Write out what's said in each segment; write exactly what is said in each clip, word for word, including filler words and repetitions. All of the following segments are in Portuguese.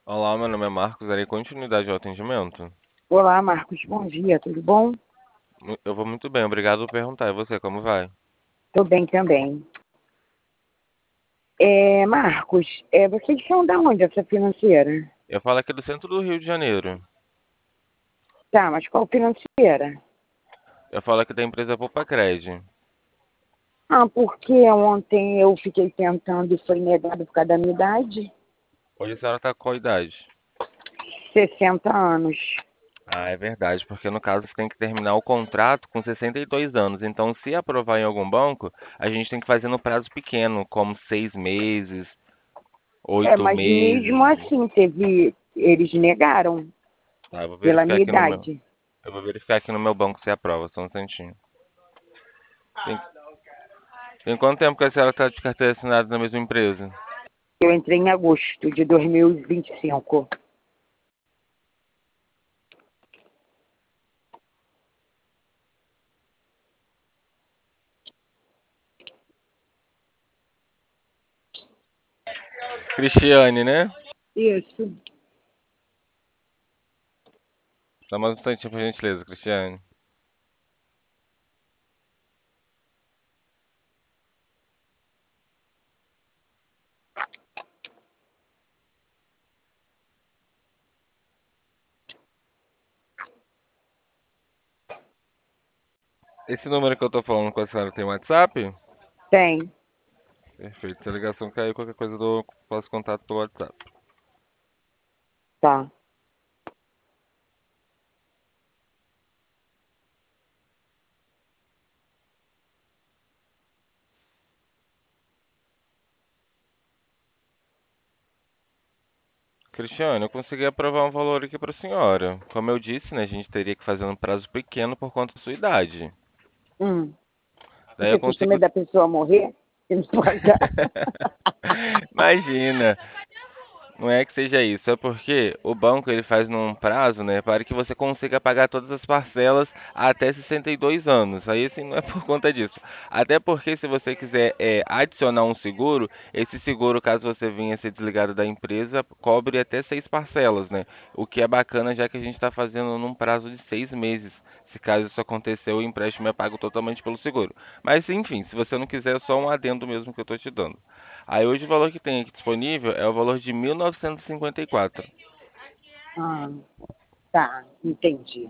Olá, meu nome é Marcos, darei continuidade ao atendimento. Olá, Marcos. Bom dia, tudo bom? Mu- Eu vou muito bem, obrigado por perguntar. E você, como vai? Tô bem também. É, Marcos, é, vocês são da onde, essa financeira? Eu falo aqui do centro do Rio de Janeiro. Tá, mas qual financeira? Eu falo aqui da empresa Popacred. Ah, porque ontem eu fiquei tentando e foi negado por causa da minha idade? Hoje a senhora está com qual idade? Sessenta anos. Ah, é verdade, porque no caso você tem que terminar o contrato com sessenta e dois anos. Então, se aprovar em algum banco, a gente tem que fazer no prazo pequeno, como seis meses, É, oito mas mesmo meses. assim, teve. Eles negaram Tá, eu vou pela verificar minha aqui no meu, idade. eu vou verificar aqui no meu banco se aprova, só um instantinho. Tem, tem quanto tempo que a senhora está de carteira assinada na mesma empresa? Eu entrei em agosto de dois mil e vinte e cinco. Cristiane, né? Isso. Dá mais um instantinho por gentileza, Cristiane. Esse número que eu tô falando com a senhora tem WhatsApp? Tem. Perfeito. Se a ligação cair, qualquer coisa eu dou- faço contato pelo WhatsApp. Tá. Cristiane, eu consegui aprovar um valor aqui para a senhora. Como eu disse, né, a gente teria que fazer um prazo pequeno por conta da sua idade. Hum. Daí Porque eu vocês têm consigo. medo da pessoa morrer e não pagar. Imagina, não é que seja isso, é porque o banco ele faz num prazo, né, para que você consiga pagar todas as parcelas até sessenta e dois anos. Aí assim não é por conta disso. Até porque se você quiser é, adicionar um seguro, esse seguro, caso você venha a ser desligado da empresa, cobre até seis parcelas, né? O que é bacana já que a gente está fazendo num prazo de seis meses. Se caso isso acontecer, o empréstimo é pago totalmente pelo seguro. Mas enfim, se você não quiser, é só um adendo mesmo que eu estou te dando. Aí hoje o valor que tem aqui disponível é o valor de mil novecentos e cinquenta e quatro. Ah, tá, entendi.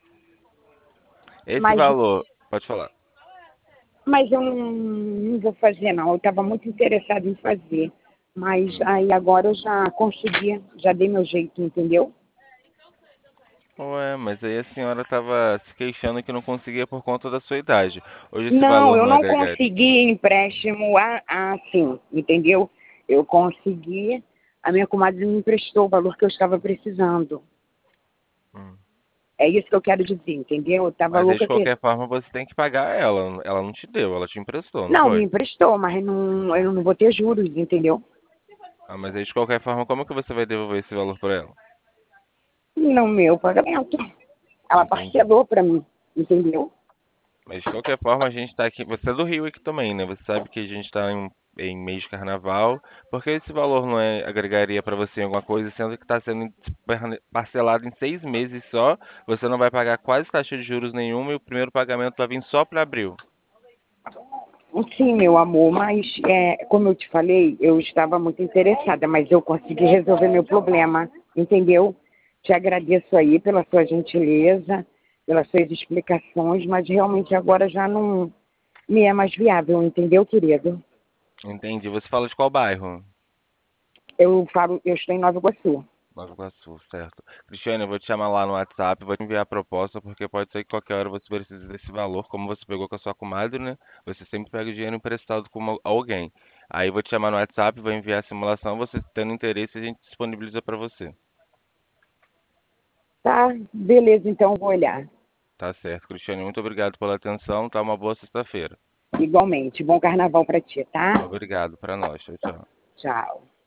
Esse Mas, valor, pode falar. mas eu não, não vou fazer, não. Eu estava muito interessada em fazer. Mas Hum. aí agora eu já consegui, já dei meu jeito, entendeu? Ué, mas aí a senhora estava se queixando que não conseguia por conta da sua idade. Hoje esse Não, valor eu não não agregaria. consegui empréstimo a- assim, entendeu? Eu consegui, a minha comadre me emprestou o valor que eu estava precisando. Hum. É isso que eu quero dizer, entendeu? Eu estava Mas aí de louca que. qualquer forma você tem que pagar ela. Ela não te deu, ela te emprestou, não Não, me foi? emprestou, mas não, eu não vou ter juros, entendeu? Ah, mas aí de qualquer forma, como que você vai devolver esse valor para ela? No meu pagamento. Ela Entendi. parcelou para mim, entendeu? Mas de qualquer forma, a gente tá aqui. Você é do Rio aqui também, né? Você sabe que a gente tá em, em mês de carnaval. Por que esse valor não é, agregaria para você em alguma coisa, sendo que está sendo par- parcelado em seis meses só? Você não vai pagar quase taxa de juros nenhuma e o primeiro pagamento vai vir só para abril. Sim, meu amor, mas é, como eu te falei, eu estava muito interessada, mas eu consegui resolver meu problema, entendeu? Te agradeço aí pela sua gentileza, pelas suas explicações, mas realmente agora já não me é mais viável, entendeu, querido? Entendi. Você fala de qual bairro? Eu falo, eu estou em Nova Iguaçu. Nova Iguaçu, certo. Cristiane, eu vou te chamar lá no WhatsApp, vou te enviar a proposta, porque pode ser que qualquer hora você precise desse valor, como você pegou com a sua comadre, né? Você sempre pega o dinheiro emprestado com uma- alguém. Aí eu vou te chamar no WhatsApp, vou enviar a simulação, você tendo interesse, a gente disponibiliza para você. Tá, beleza, então vou olhar. Tá certo. Cristiane, muito obrigado pela atenção, tá uma boa sexta-feira. Igualmente. Bom carnaval para ti, tá? Obrigado, para nós. Tchau, tchau. Tchau.